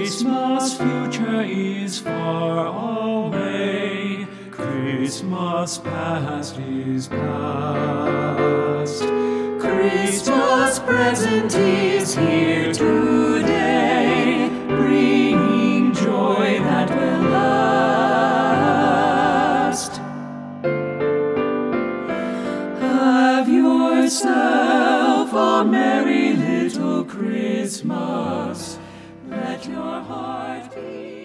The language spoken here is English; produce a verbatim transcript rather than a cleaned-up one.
Christmas future is far away. Christmas past is past. Christmas present is here today, bringing joy that will last. Have yourself a merry little Christmas. Let your heart be